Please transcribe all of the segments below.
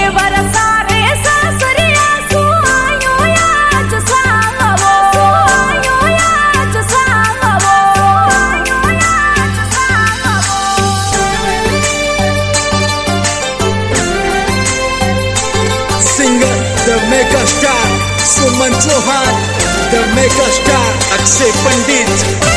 The Mega Star Suman Chauhan, The Mega Star Akshay Pandit.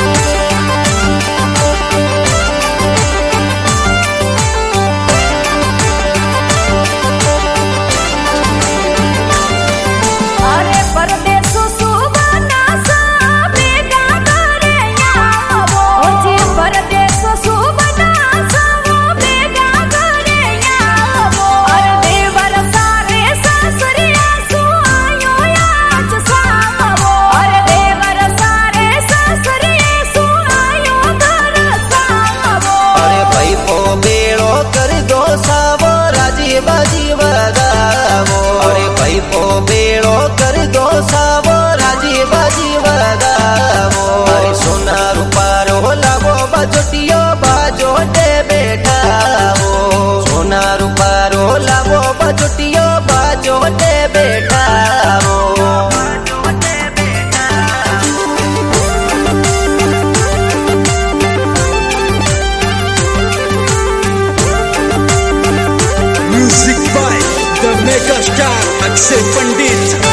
Music by The Mega Star Akshay Pandit.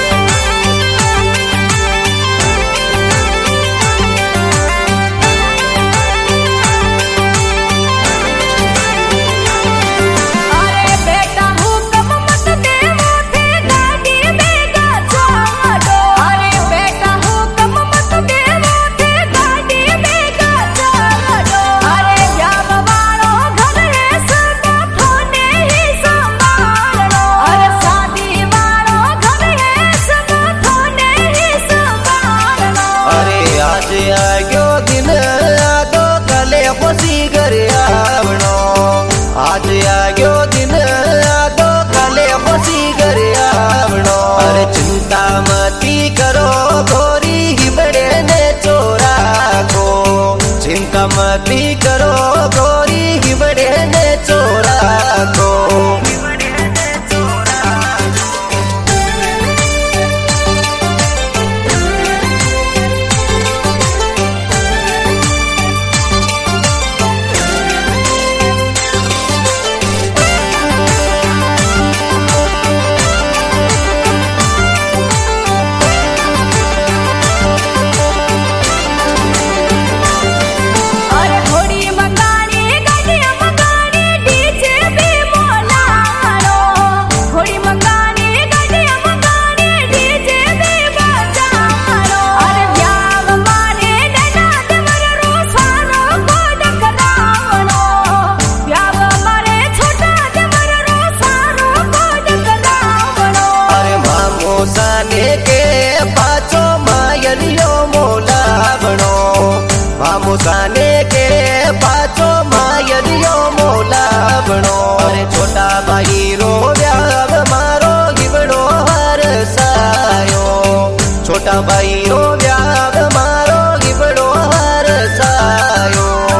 आज आयो दिन आगो कले खुशी घर आवणो। अरे चिंता मती करो गोरी हिबड़े ने चोरा को, चिंता मती करो गोरी हिबड़े ने चोरा को। मुसाने के पाचो मायरियो मोला बनो। अरे छोटा भाई रो व्याव मारो गिबड़ो हर सायो, छोटा भाई रो व्याव मारो गिबड़ो हर सायो।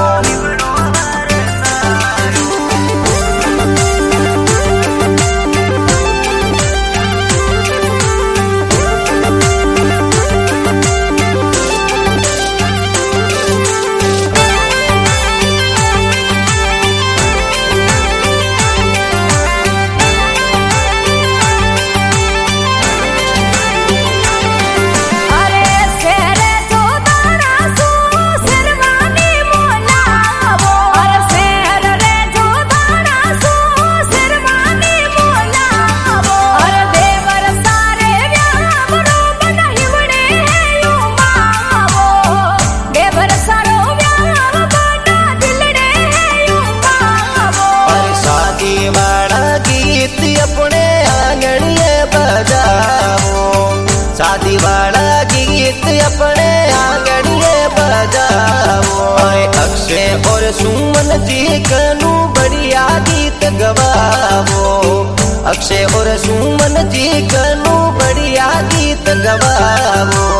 शादी वाला गीत अपने आंगड़िए बजाओ। अक्षय और सुमन जी कनु बढ़िया गीत गवाओ, अक्षय और सुमन जी कनु बढ़िया गीत गवाओ।